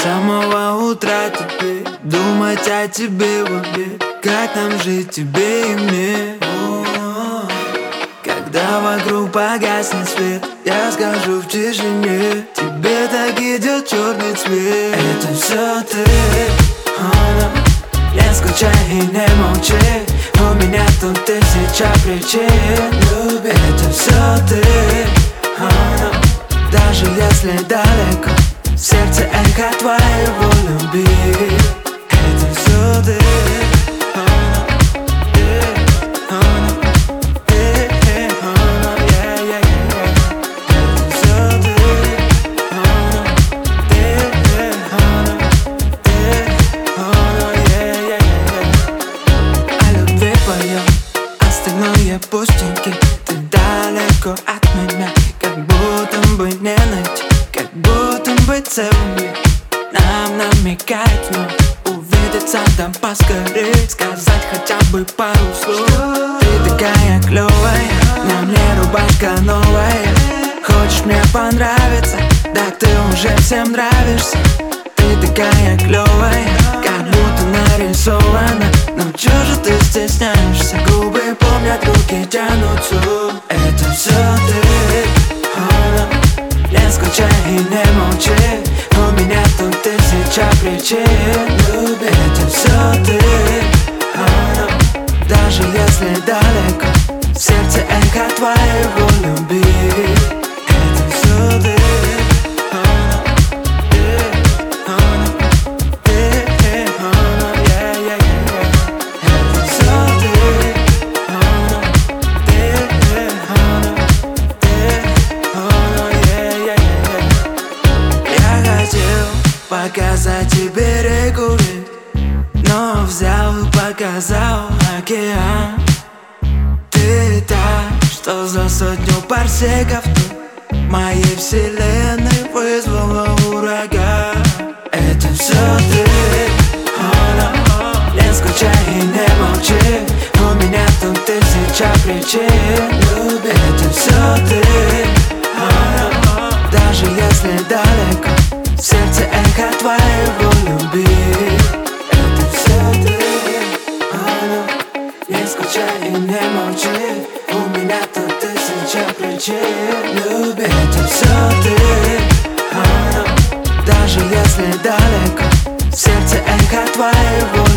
самого утра теперь думать о тебе в обед. Как нам жить, тебе и мне? Когда вокруг погаснет свет, я скажу в тишине, тебе так идет черный цвет. Это все ты, не скучай и не молчи, у меня тут тысяча причин любить. Это все ты, даже если далеко, в сердце эхо твоего любви. Это все ты, остальное пустенький. Ты далеко от меня, как будто бы не найти, как будто бы целый мир нам намекает вновь увидеться, да поскорей сказать хотя бы пару слов. Ты такая клевая, на мне рубашка новая. Хочешь мне понравиться, да ты уже всем нравишься. Ты такая клевая, как будто нарисована. Но чё же ты стесняешься? Губы помнят, руки тянутся. Это все ты, не скучай и не молчи, у меня тут тысяча причин любить. Это все ты, даже если далеко, в сердце эхо твоего любви. Это все ты. Показать тебе реку, но взял и показал океан. Ты та, что за сотню парсеков ты моей вселенной вызвала ураган. Это все ты, не скучай и не молчи, у меня тут тысяча причин любить. Это все ты, даже если далеко, в сердце эхо твоего любви. Это все ты, не скучай и не молчи, у меня тут тысяча причин любить. Это все ты, даже если далеко, в сердце эхо твоего